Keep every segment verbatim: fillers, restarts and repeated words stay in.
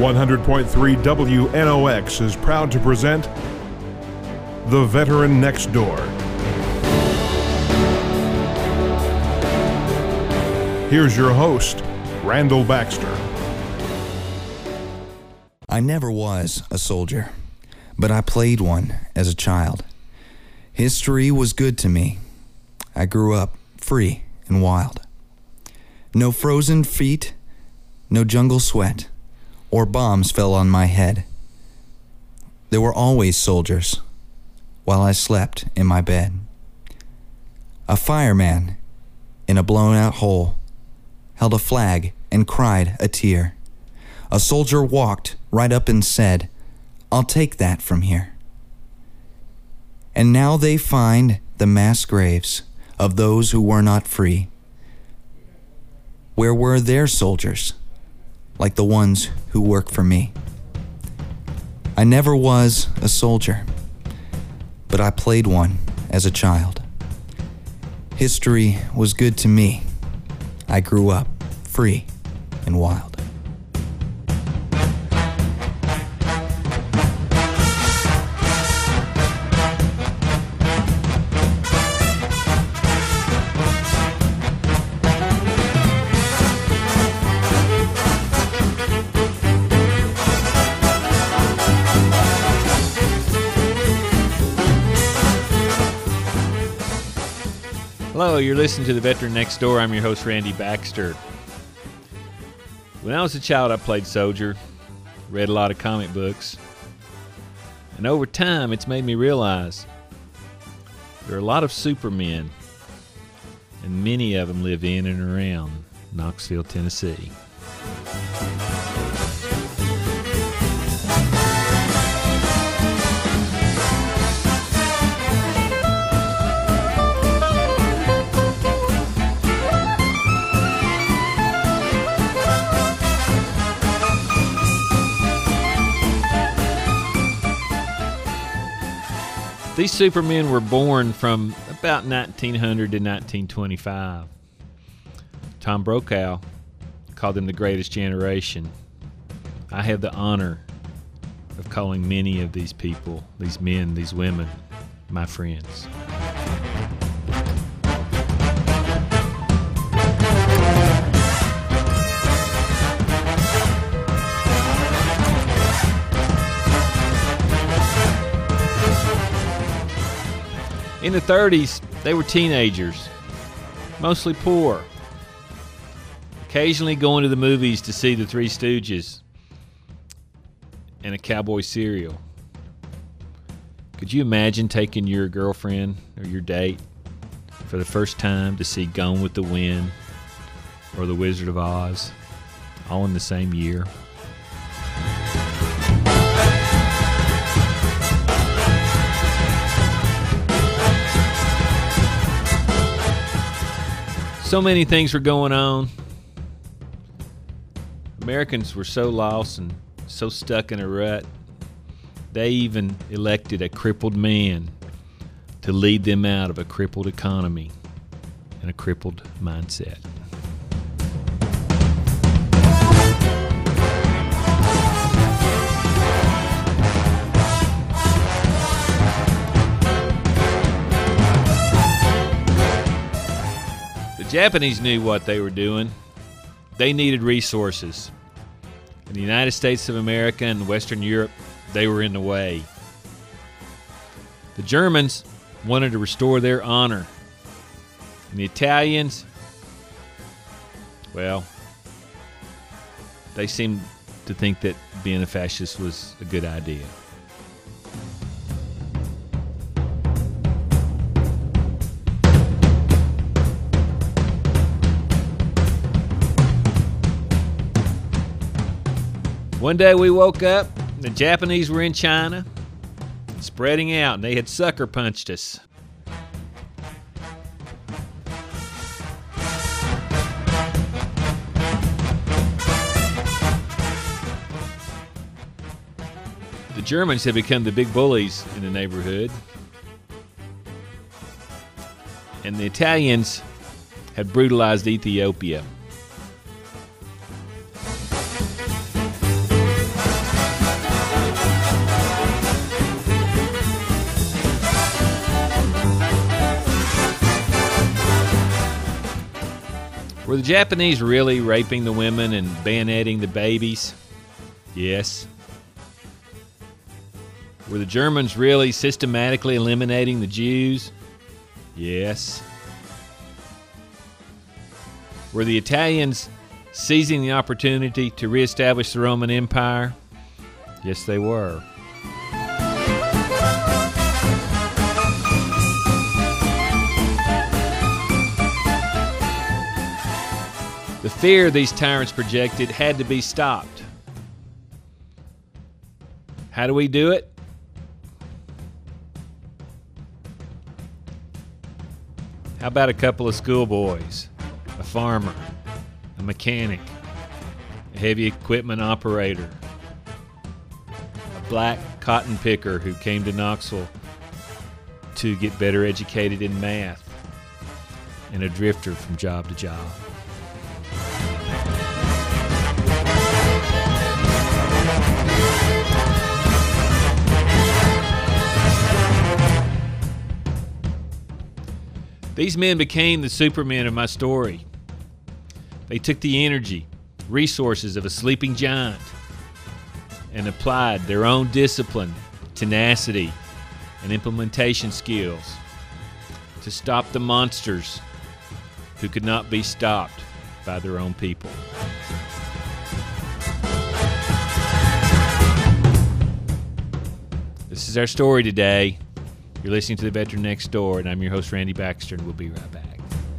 one hundred point three W N O X is proud to present The Veteran Next Door. Here's your host, Randall Baxter. I never was a soldier, but I played one as a child. History was good to me. I grew up free and wild. No frozen feet, no jungle sweat, or bombs fell on my head. There were always soldiers while I slept in my bed. A fireman in a blown-out hole held a flag and cried a tear. A soldier walked right up and said, "I'll take that from here." And now they find the mass graves of those who were not free. Where were their soldiers, like the ones who work for me? I never was a soldier, but I played one as a child. History was good to me. I grew up free and wild. Hello, you're listening to The Veteran Next Door. I'm your host, Randy Baxter. When I was a child, I played soldier, read a lot of comic books, and over time, it's made me realize there are a lot of supermen, and many of them live in and around Knoxville, Tennessee. These supermen were born from about nineteen hundred to nineteen twenty-five. Tom Brokaw called them the greatest generation. I have the honor of calling many of these people, these men, these women, my friends. In the thirties, they were teenagers, mostly poor, occasionally going to the movies to see the Three Stooges and a cowboy cereal. Could you imagine taking your girlfriend or your date for the first time to see Gone with the Wind or The Wizard of Oz, all in the same year? So many things were going on. Americans were so lost and so stuck in a rut, they even elected a crippled man to lead them out of a crippled economy and a crippled mindset. The Japanese knew what they were doing. They needed resources. In the United States of America and Western Europe, they were in the way. The Germans wanted to restore their honor. And the Italians, well, they seemed to think that being a fascist was a good idea. One day we woke up, the Japanese were in China, spreading out, and they had sucker punched us. The Germans had become the big bullies in the neighborhood, and the Italians had brutalized Ethiopia. Were the Japanese really raping the women and bayoneting the babies? Yes. Were the Germans really systematically eliminating the Jews? Yes. Were the Italians seizing the opportunity to reestablish the Roman Empire? Yes, they were. The fear these tyrants projected had to be stopped. How do we do it? How about a couple of schoolboys, a farmer, a mechanic, a heavy equipment operator, a black cotton picker who came to Knoxville to get better educated in math, and a drifter from job to job. These men became the supermen of my story. They took the energy, resources of a sleeping giant and applied their own discipline, tenacity, and implementation skills to stop the monsters who could not be stopped by their own people. This is our story today. You're listening to The Veteran Next Door, and I'm your host, Randy Baxter, and we'll be right back.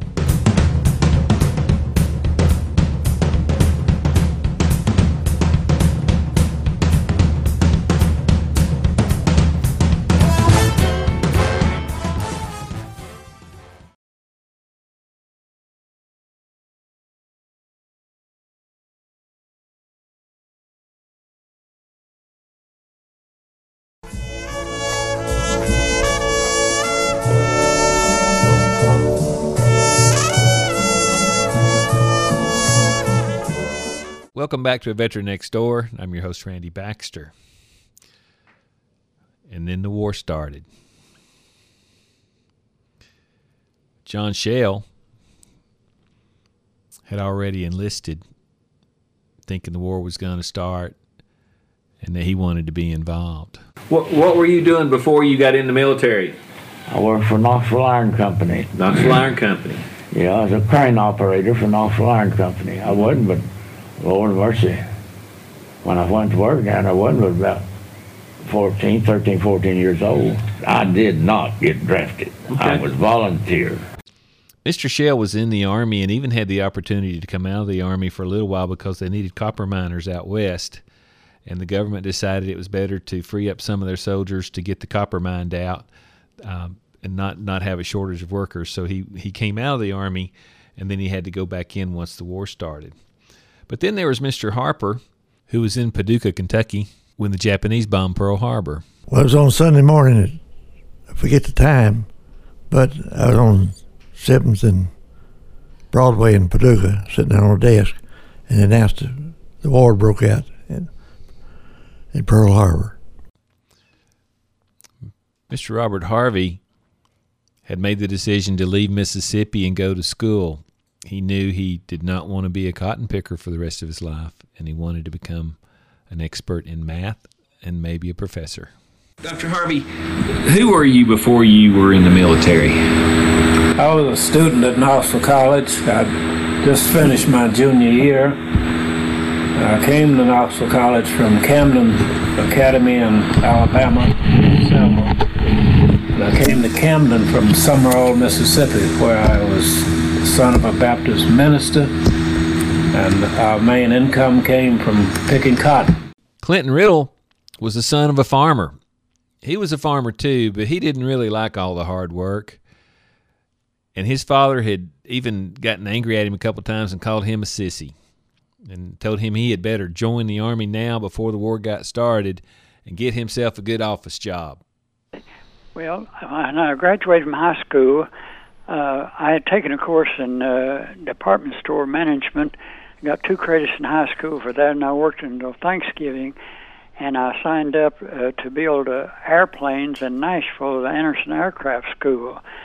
Welcome back to A Veteran Next Door. I'm your host, Randy Baxter. And then the war started. John Shell had already enlisted, thinking the war was going to start and that he wanted to be involved. What What were you doing before you got in the military? I worked for Knoxville Iron Company. Knoxville Iron Company. Yeah, I was a crane operator for Knoxville Iron Company. I wasn't, but Lord mercy, when I went to work down, I wasn't but about fourteen, thirteen, fourteen years old. I did not get drafted. Okay. I was volunteer. Mister Shell was in the Army and even had the opportunity to come out of the Army for a little while because they needed copper miners out west. And the government decided it was better to free up some of their soldiers to get the copper mined out um, and not, not have a shortage of workers. So he, he came out of the Army, and then he had to go back in once the war started. But then there was Mister Harper, who was in Paducah, Kentucky, when the Japanese bombed Pearl Harbor. Well, it was on Sunday morning. I forget the time, but I was on seventh and Broadway in Paducah, sitting there on a desk, and they announced the, the war broke out in, in Pearl Harbor. Mister Robert Harvey had made the decision to leave Mississippi and go to school. He knew he did not want to be a cotton picker for the rest of his life, and he wanted to become an expert in math and maybe a professor. Doctor Harvey, who were you before you were in the military? I was a student at Knoxville College. I just finished my junior year. I came to Knoxville College from Camden Academy in Alabama, Selma. And I came to Camden from Summerall, Mississippi, where I was son of a Baptist minister, and our main income came from picking cotton. Clinton Riddle was the son of a farmer. He was a farmer too, but he didn't really like all the hard work. And his father had even gotten angry at him a couple times and called him a sissy and told him he had better join the Army now before the war got started and get himself a good office job. Well, when I graduated from high school, Uh, I had taken a course in uh, department store management, got two credits in high school for that, and I worked until Thanksgiving, and I signed up uh, to build uh, airplanes in Nashville, the Anderson Aircraft School.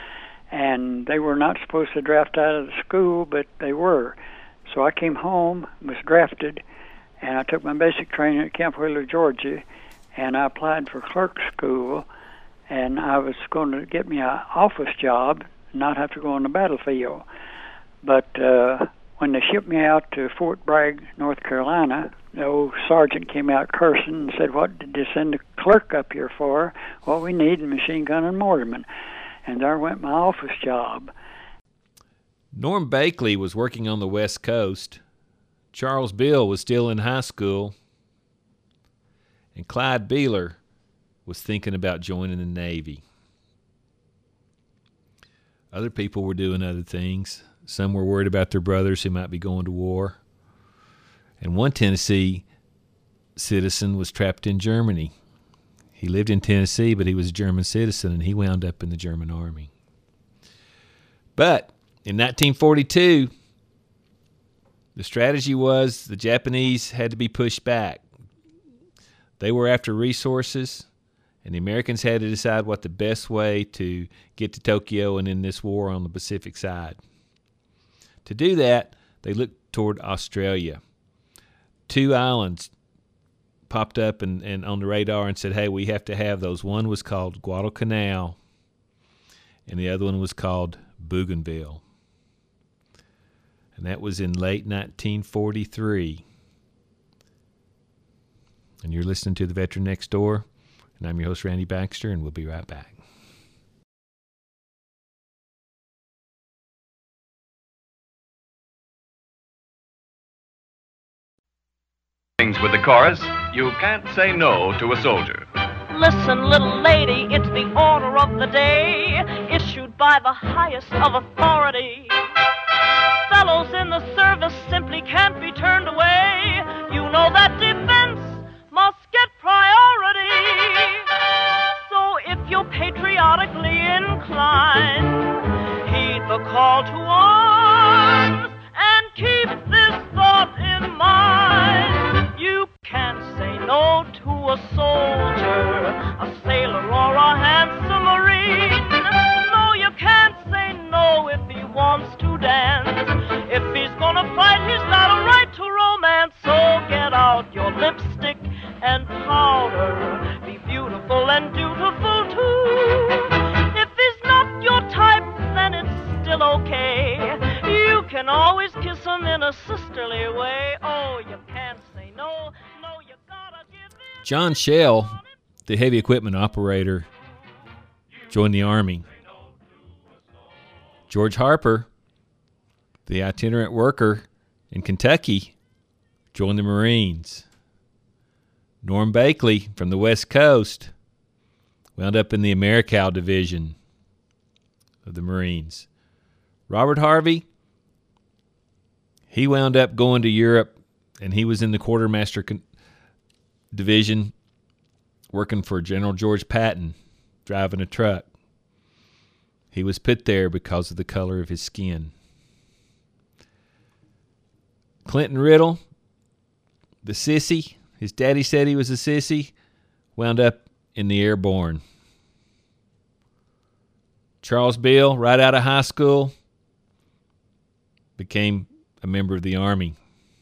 and they were not supposed to draft out of the school, but they were. So I came home, was drafted, and I took my basic training at Camp Wheeler, Georgia, and I applied for clerk school, and I was going to get me an office job, not have to go on the battlefield. But uh, when they shipped me out to Fort Bragg, North Carolina, the old sergeant came out cursing and said, "What did you send the clerk up here for? What we need is machine gun and mortarman." And there went my office job. Norm Bakely was working on the West Coast. Charles Bill was still in high school. And Clyde Beeler was thinking about joining the Navy. Other people were doing other things. Some were worried about their brothers who might be going to war. And one Tennessee citizen was trapped in Germany. He lived in Tennessee, but he was a German citizen, and he wound up in the German army. But in nineteen forty-two, the strategy was the Japanese had to be pushed back. They were after resources, and the Americans had to decide what the best way to get to Tokyo and in this war on the Pacific side. To do that, they looked toward Australia. Two islands popped up and, and on the radar and said, hey, we have to have those. One was called Guadalcanal, and the other one was called Bougainville. And that was in late nineteen forty-three. And you're listening to The Veteran Next Door, and I'm your host, Randy Baxter, and we'll be right back. With the chorus, you can't say no to a soldier. Listen, little lady, it's the order of the day, issued by the highest of authority. Fellows in the service simply can't be turned away. You know that defense must get priority. So if you're patriotically inclined, heed the call to arms and keep this thought in mind. You can't say no to a soldier, a sailor, or a handsome marine. No, you can't say no if he wants to dance. If he's gonna fight, he's got a right to romance. So get out your lipstick and powder. Be beautiful and dutiful too. If he's not your type, then it's still okay. You can always kiss him in a sisterly way. Oh, you can't say no. No, you gotta give in. John Shell, the heavy equipment operator, joined the Army. George Harper, the itinerant worker in Kentucky, joined the Marines. Norm Bakely from the West Coast wound up in the Americal Division of the Marines. Robert Harvey, he wound up going to Europe, and he was in the Quartermaster con- Division working for General George Patton, driving a truck. He was put there because of the color of his skin. Clinton Riddle, the sissy, his daddy said he was a sissy, wound up in the Airborne. Charles Bill, right out of high school, became a member of the Army.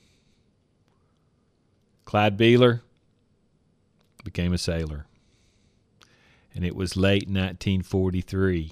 Clyde Beeler became a sailor. And it was late nineteen forty-three.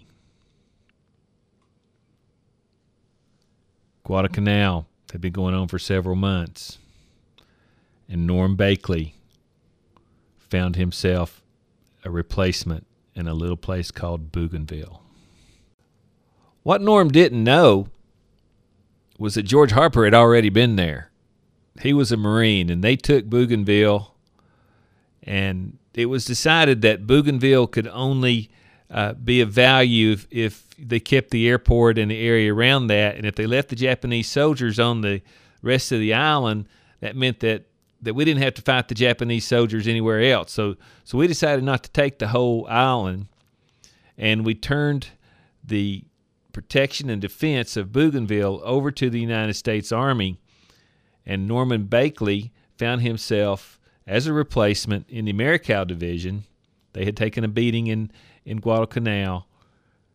Guadalcanal had been going on for several months, and Norm Bakely found himself a replacement in a little place called Bougainville. What Norm didn't know was that George Harper had already been there. He was a Marine, and they took Bougainville, and it was decided that Bougainville could only uh, be of value if, if they kept the airport and the area around that, and if they left the Japanese soldiers on the rest of the island, that meant that, that we didn't have to fight the Japanese soldiers anywhere else. So, so we decided not to take the whole island, and we turned the protection and defense of Bougainville over to the United States Army, and Norman Bakely found himself as a replacement in the Americal Division. They had taken a beating in, in Guadalcanal,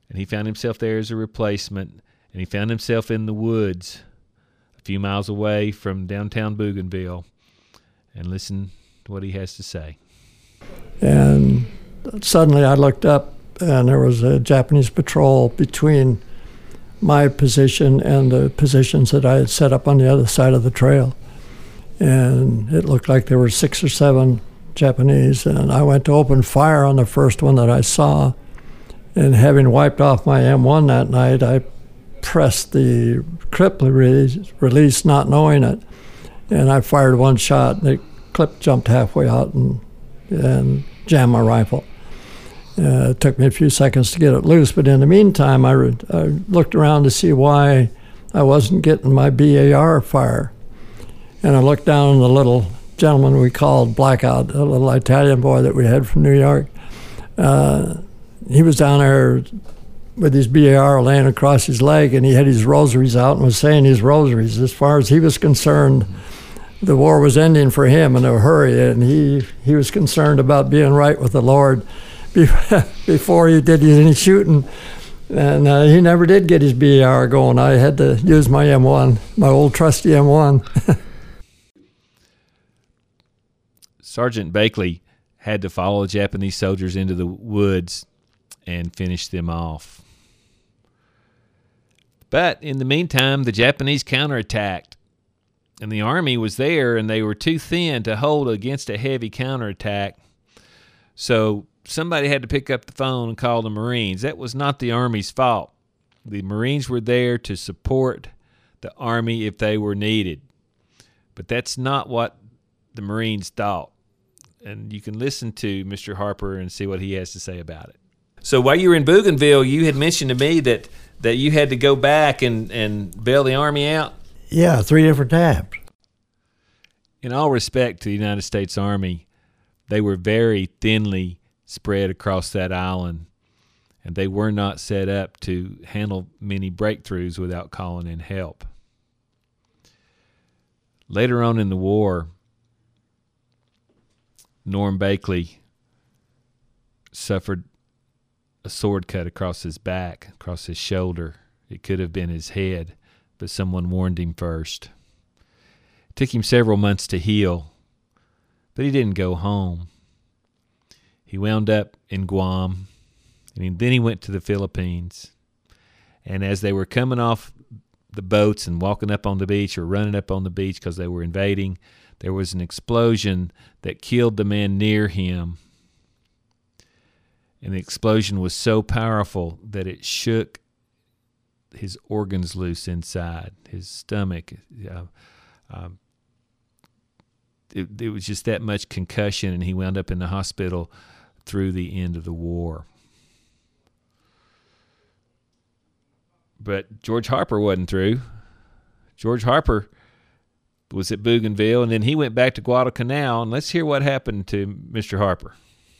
and he found himself there as a replacement, and he found himself in the woods a few miles away from downtown Bougainville. And listen to what he has to say. And suddenly I looked up, and there was a Japanese patrol between my position and the positions that I had set up on the other side of the trail. And it looked like there were six or seven Japanese, and I went to open fire on the first one that I saw. And having wiped off my M one that night, I pressed the clip release, release not knowing it, and I fired one shot, and the clip jumped halfway out and, and jammed my rifle. Uh, it took me a few seconds to get it loose, but in the meantime, I, re- I looked around to see why I wasn't getting my B A R fire. And I looked down on the little gentleman we called Blackout, a little Italian boy that we had from New York. Uh, he was down there with his B A R laying across his leg, and he had his rosaries out and was saying his rosaries. As far as he was concerned, the war was ending for him in a hurry, and he, he was concerned about being right with the Lord before he did any shooting. And uh, he never did get his B A R going. I had to use my M one, my old trusty M one. Sergeant Bakley had to follow the Japanese soldiers into the woods and finish them off. But in the meantime, the Japanese counterattacked, and the Army was there, and they were too thin to hold against a heavy counterattack. So somebody had to pick up the phone and call the Marines. That was not the Army's fault. The Marines were there to support the Army if they were needed. But that's not what the Marines thought. And you can listen to Mister Harper and see what he has to say about it. So while you were in Bougainville, you had mentioned to me that, that you had to go back and, and bail the Army out? Yeah, three different times. In all respect to the United States Army, they were very thinly spread across that island, and they were not set up to handle many breakthroughs without calling in help. Later on in the war, Norm Bakley suffered a sword cut across his back, across his shoulder. It could have been his head, but someone warned him first. It took him several months to heal, but he didn't go home. He wound up in Guam, and then he went to the Philippines. And as they were coming off the boats and walking up on the beach or running up on the beach because they were invading, there was an explosion that killed the man near him. And the explosion was so powerful that it shook his organs loose inside, his stomach. Uh, um, it, it was just that much concussion, and he wound up in the hospital through the end of the war. But George Harper wasn't through. George Harper was at Bougainville, and then he went back to Guadalcanal, and let's hear what happened to Mister Harper.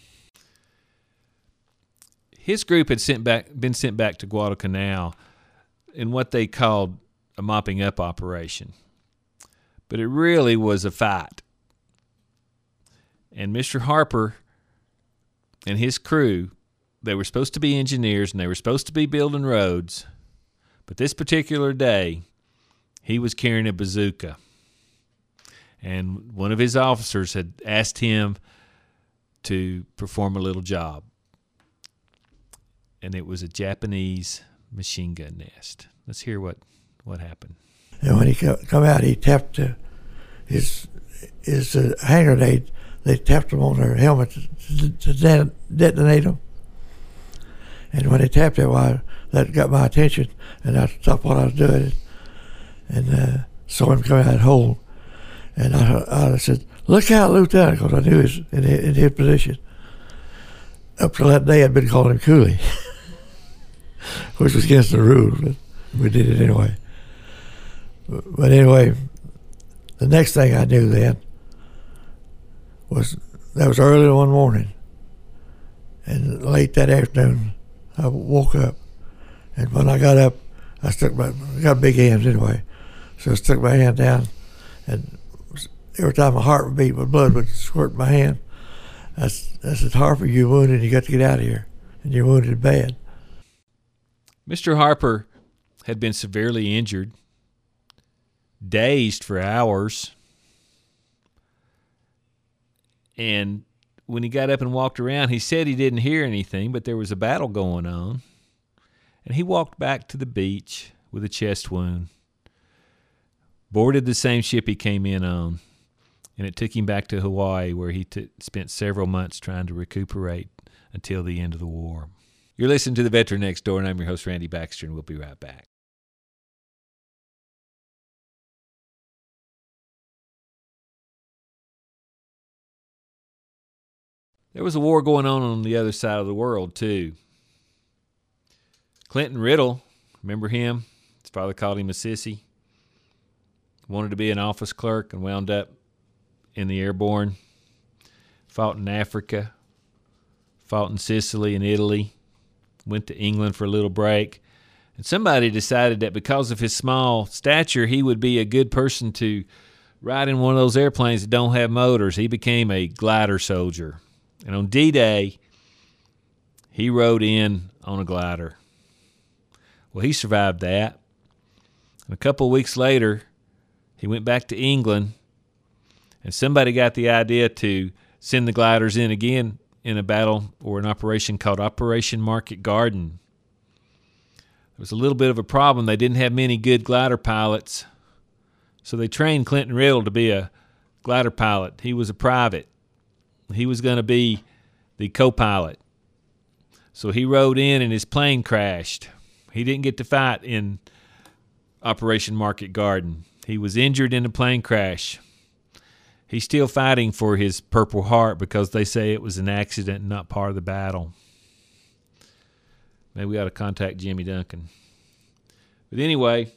His group had sent back, been sent back to Guadalcanal in what they called a mopping up operation. But it really was a fight. And Mister Harper and his crew, they were supposed to be engineers and they were supposed to be building roads. But this particular day, he was carrying a bazooka. And one of his officers had asked him to perform a little job. And it was a Japanese machine gun nest. Let's hear what, what happened. And when he come out, he tapped uh, his his uh, hand grenade. They tapped them on their helmet to, to de- detonate them. And when they tapped it, well, that got my attention, and I stopped what I was doing, and uh, saw him come out of the hole. And I, I said, "Look out, Lieutenant," because I knew he was in his, in his position. Up till that day, I'd been calling him Coolie, which was against the rules, but we did it anyway. But anyway, the next thing I knew then was that was early one morning, and late that afternoon, I woke up, and when I got up, I stuck my I got big hands anyway, so I stuck my hand down, and every time my heart would beat, my blood would squirt in my hand. I, I said, "Harper, you're wounded. You got to get out of here, and you're wounded bad." Mister Harper had been severely injured, dazed for hours, and when he got up and walked around, he said he didn't hear anything, but there was a battle going on, and he walked back to the beach with a chest wound, boarded the same ship he came in on, and it took him back to Hawaii, where he t- spent several months trying to recuperate until the end of the war. You're listening to The Veteran Next Door, and I'm your host, Randy Baxter, and we'll be right back. There was a war going on on the other side of the world, too. Clinton Riddle, remember him? His father called him a sissy. Wanted to be an office clerk and wound up in the airborne. Fought in Africa. Fought in Sicily and Italy. Went to England for a little break. And somebody decided that because of his small stature, he would be a good person to ride in one of those airplanes that don't have motors. He became a glider soldier. And on D-Day, he rode in on a glider. Well, he survived that. And a couple of weeks later, he went back to England, and somebody got the idea to send the gliders in again in a battle or an operation called Operation Market Garden. There was a little bit of a problem. They didn't have many good glider pilots, so they trained Clinton Riddle to be a glider pilot. He was a private. He was going to be the co-pilot. So he rode in and his plane crashed. He didn't get to fight in Operation Market Garden. He was injured in a plane crash. He's still fighting for his Purple Heart because they say it was an accident and not part of the battle. Maybe we ought to contact Jimmy Duncan. But anyway,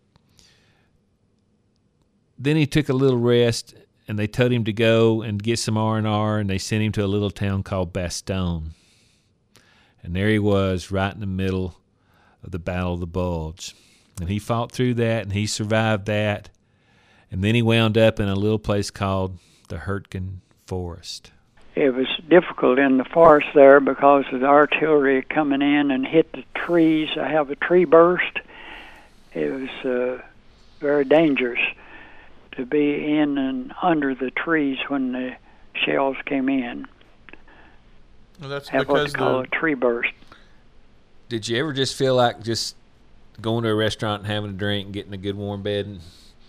then he took a little rest, and they told him to go and get some R and R, and they sent him to a little town called Bastogne. And there he was, right in the middle of the Battle of the Bulge. And he fought through that, and he survived that. And then he wound up in a little place called the Hurtgen Forest. It was difficult in the forest there because of the artillery coming in and hit the trees. I have a tree burst. It was uh, very dangerous to be in and under the trees when the shells came in. Well, that's have what they call the... a tree burst. Did you ever just feel like just going to a restaurant and having a drink and getting a good warm bed? And...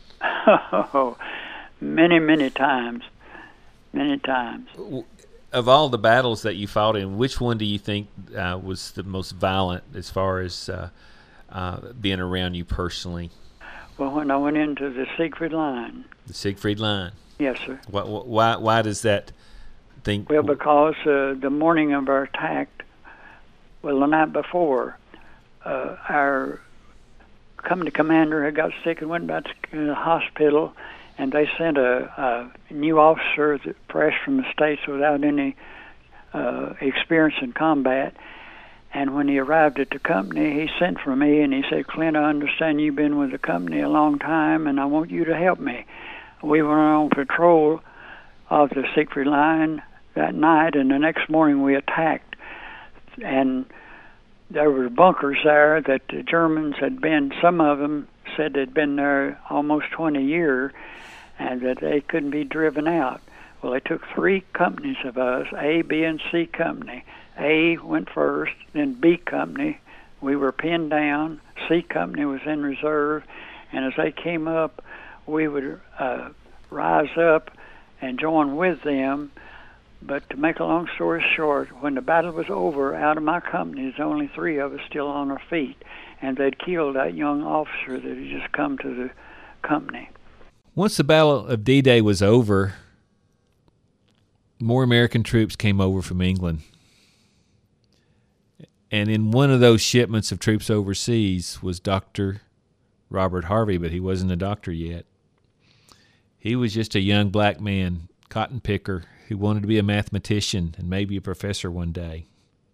Oh, many, many times. Many times. Of all the battles that you fought in, which one do you think uh, was the most violent as far as uh, uh, being around you personally? Well, when I went into the Siegfried Line. The Siegfried Line? Yes, sir. Why, why, why does that think? Well, because uh, the morning of our attack, well, the night before, uh, our company commander had got sick and went back to the hospital, and they sent a, a new officer that fresh from the States without any uh, experience in combat. And when he arrived at the company, he sent for me, and he said, "Clint, I understand you've been with the company a long time, and I want you to help me." We went on patrol of the Siegfried Line that night, and the next morning we attacked. And there were bunkers there that the Germans had been, some of them said they'd been there almost twenty years, and that they couldn't be driven out. Well, they took three companies of us, A, B, and C company. A went first, then B company. We were pinned down. C company was in reserve, and as they came up, we would uh, rise up and join with them. But to make a long story short, when the battle was over, out of my company, there's only three of us still on our feet, and they'd killed that young officer that had just come to the company. Once the Battle of D-Day was over, more American troops came over from England. And in one of those shipments of troops overseas was Doctor Robert Harvey, but he wasn't a doctor yet. He was just a young black man, cotton picker, who wanted to be a mathematician and maybe a professor one day.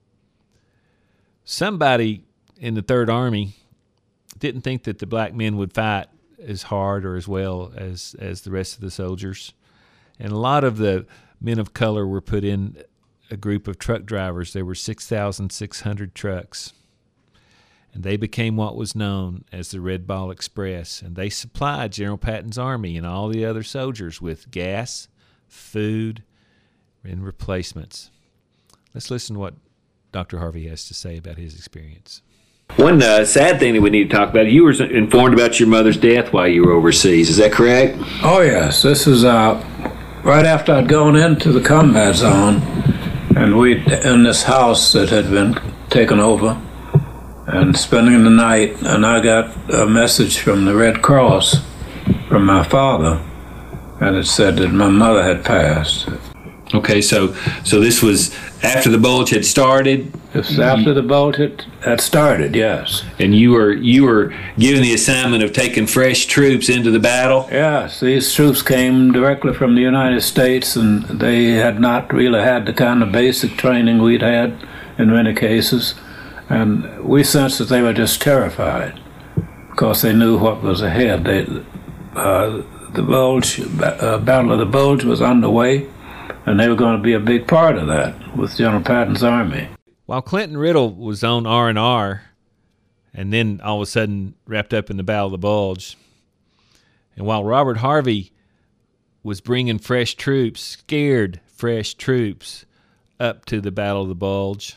Somebody in the Third Army didn't think that the black men would fight as hard or as well as, as the rest of the soldiers. And a lot of the men of color were put in a group of truck drivers. There were six thousand six hundred trucks. and they became what was known as the Red Ball Express, and they supplied General Patton's army and all the other soldiers with gas, food, and replacements. Let's listen to what Doctor Harvey has to say about his experience. One uh, sad thing that we need to talk about, you were informed about your mother's death while you were overseas. Is that correct? Oh, yes. This is uh, right after I'd gone into the combat zone, and we in this house that had been taken over and spending the night, and I got a message from the Red Cross from my father, and it said that my mother had passed. Okay, so so this was after the bulge had started? This was after the bulge had, had started, yes. And you were you were given the assignment of taking fresh troops into the battle? Yes, these troops came directly from the United States, and they had not really had the kind of basic training we'd had in many cases. And we sensed that they were just terrified because they knew what was ahead. They, uh, the Bulge, uh, Battle of the Bulge was underway, and they were going to be a big part of that with General Patton's army. While Clinton Riddle was on R and R, and then all of a sudden wrapped up in the Battle of the Bulge, and while Robert Harvey was bringing fresh troops, scared fresh troops, up to the Battle of the Bulge,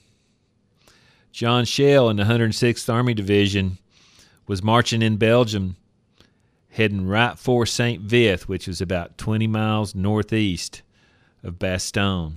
John Schell in the one hundred sixth Army Division was marching in Belgium, heading right for Saint Vith, which was about twenty miles northeast of Bastogne.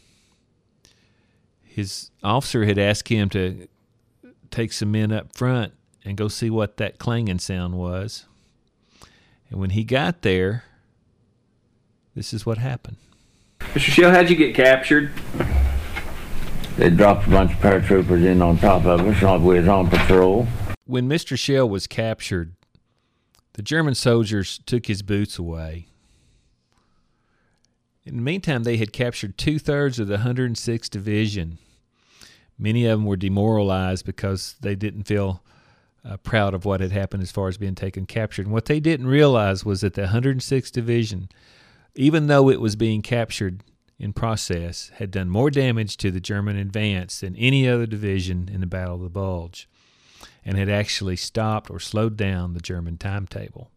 His officer had asked him to take some men up front and go see what that clanging sound was. And when he got there, this is what happened. Mister Schell, how'd you get captured? They dropped a bunch of paratroopers in on top of us while we was on patrol. When Mister Schell was captured, the German soldiers took his boots away. In the meantime, they had captured two-thirds of the one hundred sixth Division. Many of them were demoralized because they didn't feel uh, proud of what had happened as far as being taken captured. And what they didn't realize was that the one hundred sixth Division, even though it was being captured in process, had done more damage to the German advance than any other division in the Battle of the Bulge, and had actually stopped or slowed down the German timetable.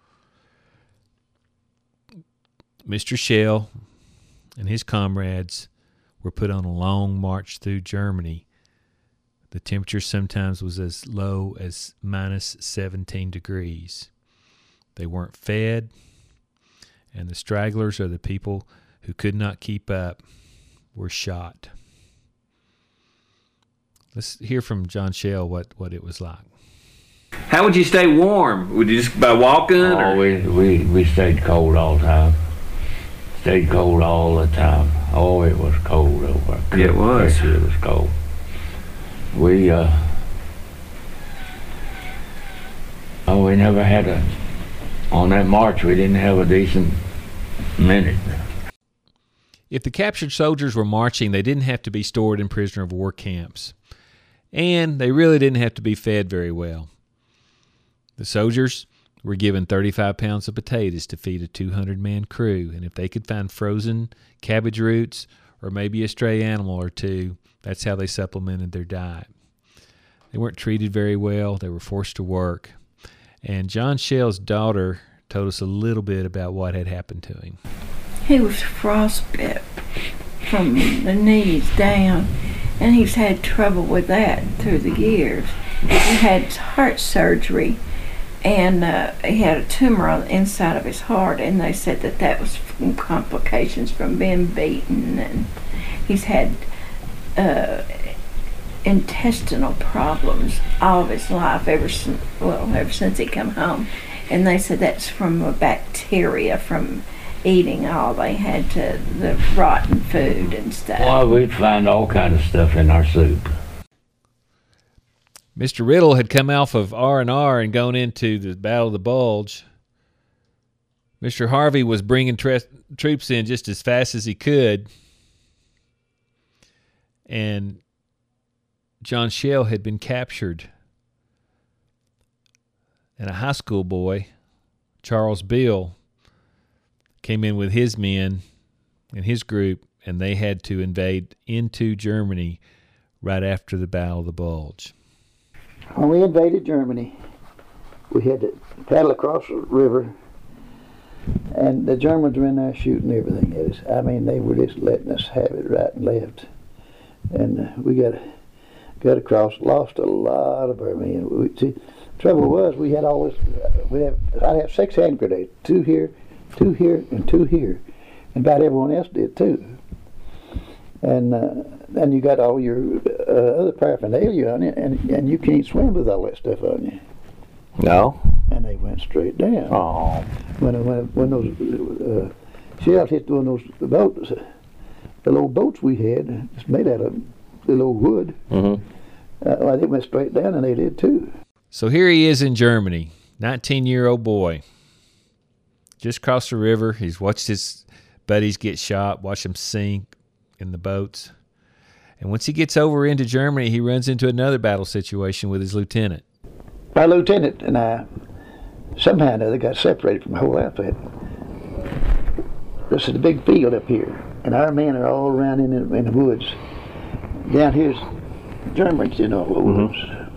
Mister Schell and his comrades were put on a long march through Germany. The temperature sometimes was as low as minus seventeen degrees. They weren't fed, and the stragglers, or the people who could not keep up, were shot. Let's hear from John Schell what, what it was like. How would you stay warm? Would you just by walking? Oh, or? we, we, we stayed cold all the time. Stayed cold all the time. Oh, it was cold over there. Yeah, it was. It was cold. We, uh, oh, we never had a, on that march, we didn't have a decent minute. If the captured soldiers were marching, they didn't have to be stored in prisoner of war camps. And they really didn't have to be fed very well. The soldiers were given thirty-five pounds of potatoes to feed a two hundred man crew, and if they could find frozen cabbage roots or maybe a stray animal or two, that's how they supplemented their diet. They weren't treated very well. They were forced to work. And John Schell's daughter told us a little bit about what had happened to him. He was frostbitten from the knees down, and he's had trouble with that through the years. He had heart surgery, and uh, he had a tumor on the inside of his heart, and they said that that was from complications from being beaten, and he's had uh, intestinal problems all of his life, ever since, well, ever since he come home, and they said that's from a bacteria from eating all they had to the rotten food and stuff. Well, we'd find all kind of stuff in our soup. Mister Riddle had come off of R and R and gone into the Battle of the Bulge. Mister Harvey was bringing tre- troops in just as fast as he could. And John Schell had been captured. And a high school boy, Charles Bill, came in with his men and his group, and they had to invade into Germany right after the Battle of the Bulge. When we invaded Germany, we had to paddle across the river, and the Germans were in there shooting everything at us. I mean, they were just letting us have it right and left. And uh, we got got across, lost a lot of our men. We, see, the trouble was, we had always, uh, we have, I'd have six hand grenades, two here, two here, and two here. And about everyone else did too. And uh, then you got all your uh, other paraphernalia on you, and, and you can't swim with all that stuff on you. No. And they went straight down. Oh. When when when those uh, shells hit one of those boats, uh, the little boats we had, it's made out of little old wood. Mm-hmm. Uh, well, they went straight down, and they did too. So here he is in Germany, nineteen-year-old boy. Just crossed the river. He's watched his buddies get shot, watched them sink in the boats. And once he gets over into Germany, he runs into another battle situation with his lieutenant. My lieutenant and I, somehow or another, got separated from the whole outfit. This is a big field up here, and our men are all around in the, in the woods. Down here's Germans, you know, all over us.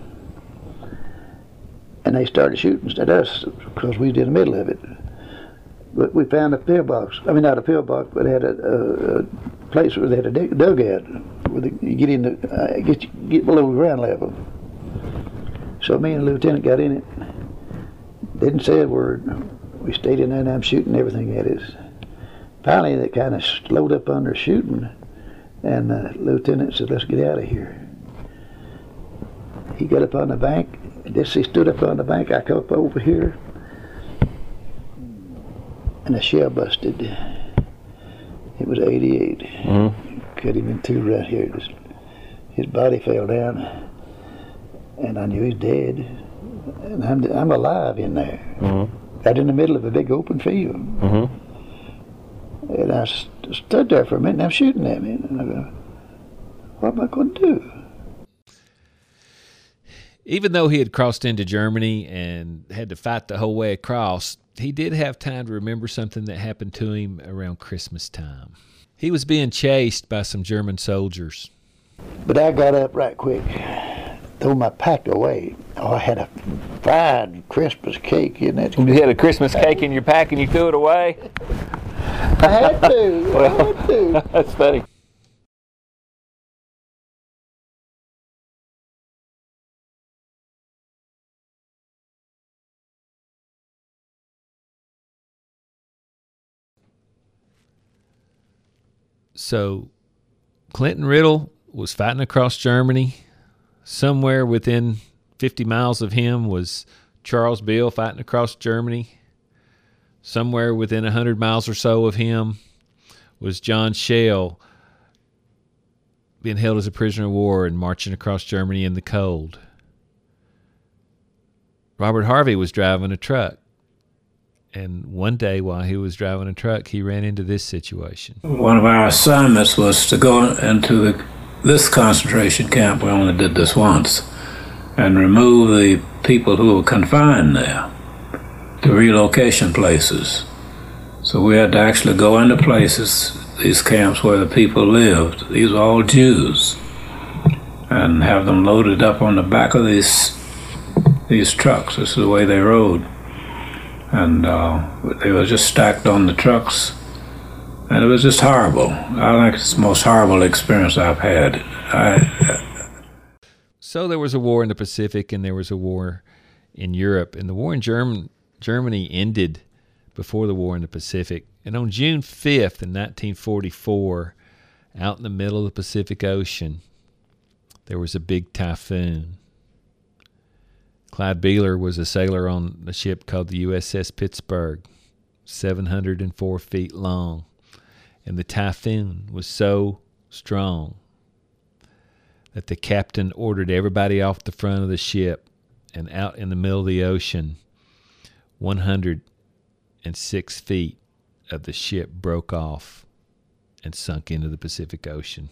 And they started shooting at us because we was in the middle of it. But we found a pillbox. I mean, not a pillbox, but it had a, a, a place where they had a dig, dugout where they, you get in the uh, get you, get below ground level. So me and the lieutenant got in it. Didn't say a word. We stayed in there, and I'm shooting everything at us. Finally, they kind of slowed up on their shooting, and the lieutenant said, "Let's get out of here." He got up on the bank. And just he stood up on the bank. I come up over here, and a shell busted. It was eighty-eight. Mm-hmm. Cut him in two right here. Just, his body fell down, and I knew he's dead. And I'm I'm alive in there, mm-hmm. right in the middle of a big open field. Mm-hmm. And I st- stood there for a minute, and I'm shooting at me. And I go, what am I going to do? Even though he had crossed into Germany and had to fight the whole way across, he did have time to remember something that happened to him around Christmas time. He was being chased by some German soldiers. But I got up right quick, threw my pack away. Oh, I had a fried Christmas cake in it. You had a Christmas cake in your pack and you threw it away? I had to. Well, I had to. That's funny. So Clinton Riddle was fighting across Germany. Somewhere within fifty miles of him was Charles Beale fighting across Germany. Somewhere within one hundred miles or so of him was John Schell being held as a prisoner of war and marching across Germany in the cold. Robert Harvey was driving a truck. And one day while he was driving a truck, he ran into this situation. One of our assignments was to go into the, this concentration camp, we only did this once, and remove the people who were confined there to relocation places. So we had to actually go into places, these camps where the people lived. These were all Jews. And have them loaded up on the back of these, these trucks. This is the way they rode. And uh, they were just stacked on the trucks, and it was just horrible. I think it's the most horrible experience I've had. I, so there was a war in the Pacific, and there was a war in Europe, and the war in Germ- Germany ended before the war in the Pacific. And on June fifth in nineteen forty-four, out in the middle of the Pacific Ocean, there was a big typhoon. Clyde Beeler was a sailor on a ship called the U S S Pittsburgh, seven hundred four feet long. And the typhoon was so strong that the captain ordered everybody off the front of the ship, and out in the middle of the ocean, one hundred six feet of the ship broke off and sunk into the Pacific Ocean.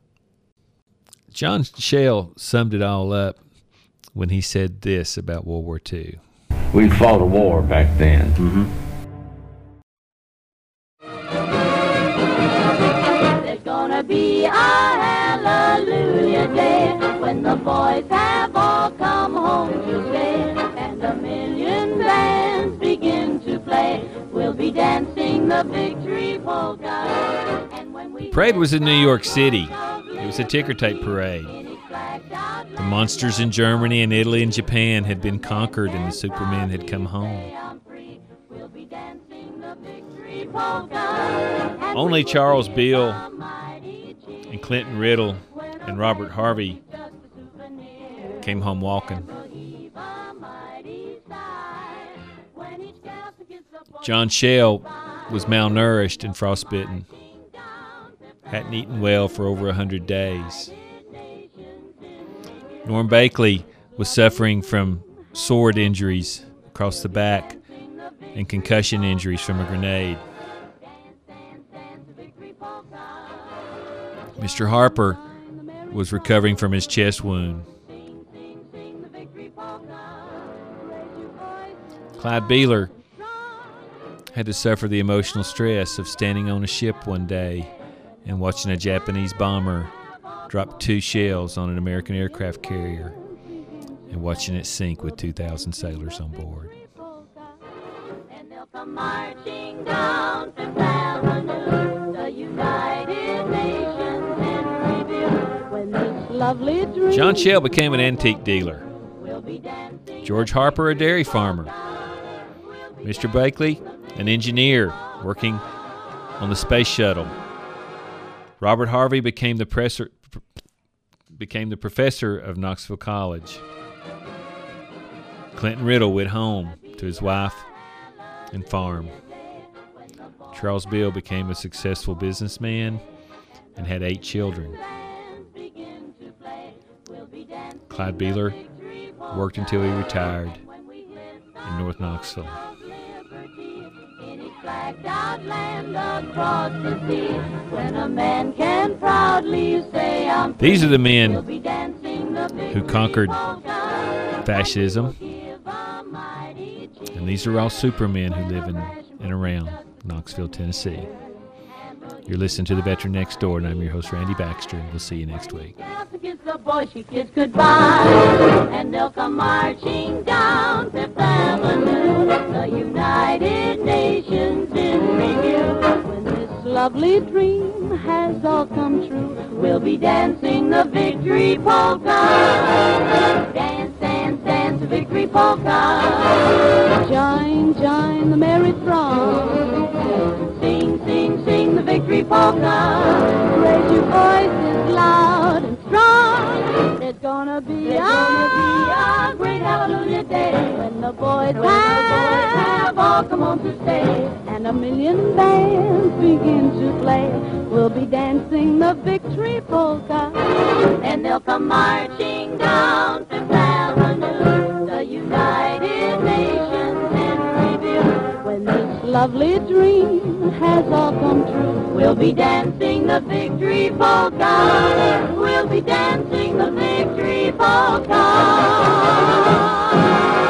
John Schell summed it all up when he said this about World War Two. We fought a war back then. Mm-hmm. There's gonna be a hallelujah day. when the boys have all come home to stay, and a million bands begin to play. We'll be dancing the victory polka. And when we The parade was in New York City. It was a ticker tape parade. The monsters in Germany and Italy and Japan had been conquered, and the Supermen had come home. Only Charles Beale and Clinton Riddle and Robert Harvey came home walking. John Shell was malnourished and frostbitten. Hadn't eaten well for over a hundred days. Norm Bakley was suffering from sword injuries across the back and concussion injuries from a grenade. Mister Harper was recovering from his chest wound. Clyde Beeler had to suffer the emotional stress of standing on a ship one day and watching a Japanese bomber drop two shells on an American aircraft carrier and watching it sink with two thousand sailors on board. marching down Fifth Avenue, the United Nations in review. When this lovely dream John Shell became an antique dealer. George Harper, a dairy farmer. Mister Bakley, an engineer working on the space shuttle. Robert Harvey became the presser, became the professor of Knoxville College. Clinton Riddle went home to his wife and farm. Charles Beale became a successful businessman and had eight children. Clyde Beeler worked until he retired in North Knoxville. out land across the sea, when a man can proudly say I'm free. These are the men We'll be dancing the who conquered fascism, and these are all supermen who live in and around Knoxville, Tennessee. You're listening to The Veteran Next Door, and I'm your host, Randy Baxter, and we'll see you next week. kiss the boy, she kissed goodbye, and they'll come marching down Fifth Avenue, the United Nations in review. When this lovely dream has all come true, we'll be dancing the victory polka. Dance, dance, dance the victory polka. Join, join the merry throng. Sing, sing, sing the victory polka. Raise your voices loud and strong. There's gonna be, There's a, gonna be a great hallelujah day when the boys, when have, the boys have all come home to stay, and a million bands begin to play. We'll be dancing the victory polka, and they'll come marching down Fifth Avenue, the United Nations in review. When this lovely dream has all come true, we'll be dancing the victory polka. We'll be dancing the victory polka.